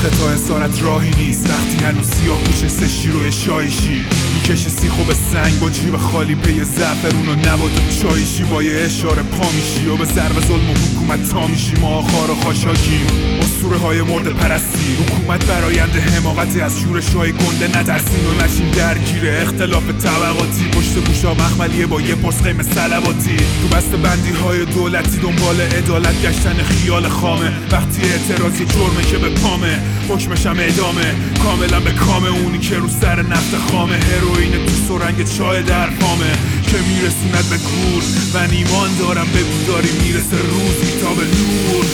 آخه تا اسارت راهی نیست وقتی هنوز سیاه پوش سشی روی شایشی میکشی سیخو به سنگ با جیب خالی پی زعفرون و نبات و چایشی با یه اشاره پا میشی و به ضرب ظلم و حکومت تا میشی ما خار و خاشاکیم اسطوره های مرد پرستی حکومت براینده حماقتی از شورش های گنده نترسین و نشین درگیره اختلاف طبقاتی پشت گوشا مخملیه با یه پرس قیم صلواتی تو بسته بندی های دولتی دنبال عدالت گشتن خیال خامه وقتی اعتراضی جرمه که به پامه حکمشم اعدامه کاملا به کام اونی که رو سر نفت خامه هروئین تو سرنگ چای در فامه که میرسوند به گور من ایمان دارم به بوداری میرسه روزی تا به نور